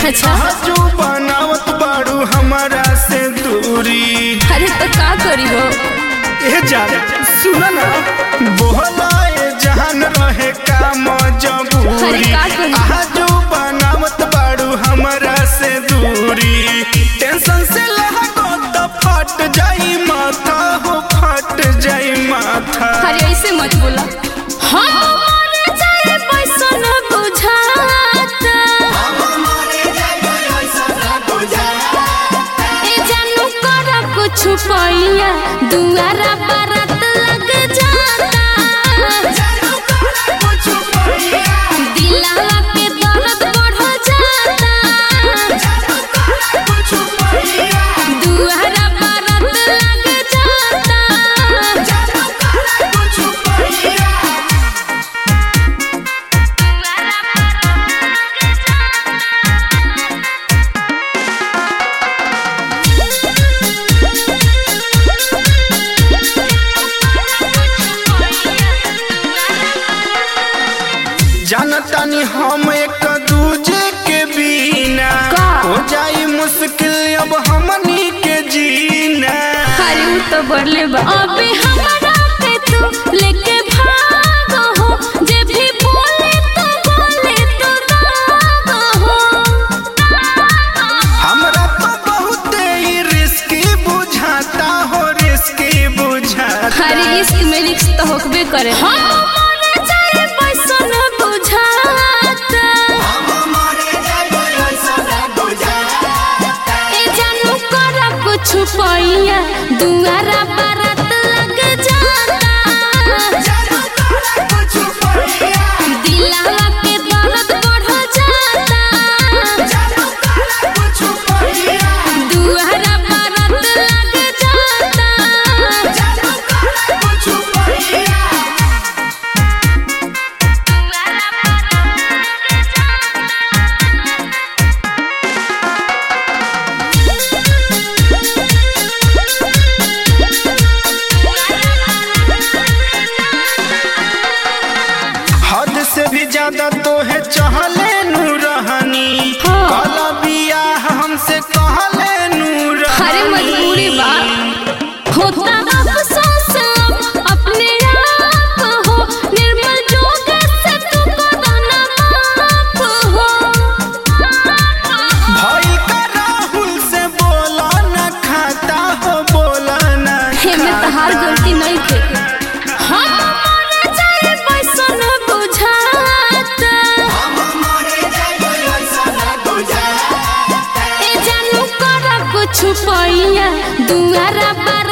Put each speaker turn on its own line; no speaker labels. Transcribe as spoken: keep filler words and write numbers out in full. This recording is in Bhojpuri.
अच्छा
जो बनावत बाड़ू हमारा से दूरी।
अरे तो का करी हो
ए जान सुना ना बोला ए जहान रहे का मजबूरी।
अरे का करी
जो बनावत बाड़ू हमारा से दूरी। टेंशन से लहको तो फट जाई माथा हो फट जाई माथा।
अरे ऐसे मत बोला हमारे जाए पैसा न बुझाता ए जानू करा कुछ पैया दुआरा बारात लग जाता दिलावा पे दर्द बढ़ जाता दुआरा बारात लग जाता
जानतानी हम एक दूजे के बिना
का?
हो जाई मुश्किल अब हमनी के जीना।
अरे उ तो बढ़ले बा अबे हमारा पे तू लेके भागो हो जे भी बोले तो बोले तो दागो हो
हमरा तो बहुत ही रिस्की बुझाता हो रिस्की बुझाता।
अरे इश्क में रिस्क तो होकबे करे हमारे जाए पैसा न बुझाता ए जानू करा कुछ पैया दुआरा बारात लग जाता दिलावा पे दर्द बढ़ जाता दुआरा बारात लग जाता
हद से भी ज्यादा तो है चाहले नू रहनी।
हाँ।
काला बियाह हमसे कहले नू
अरे
रहनी।
मजबूरी बा होता अफसोस अब अपने आप हो निर्मल जोग से तू बदना माफ हो
भाई का राहुल से बोला न खाता हो बोला न
हेमे तहार गलती नहीं थे हमारे जाए पैसा न बुझाता ए जानू करा कुछ पैया दुआरा बार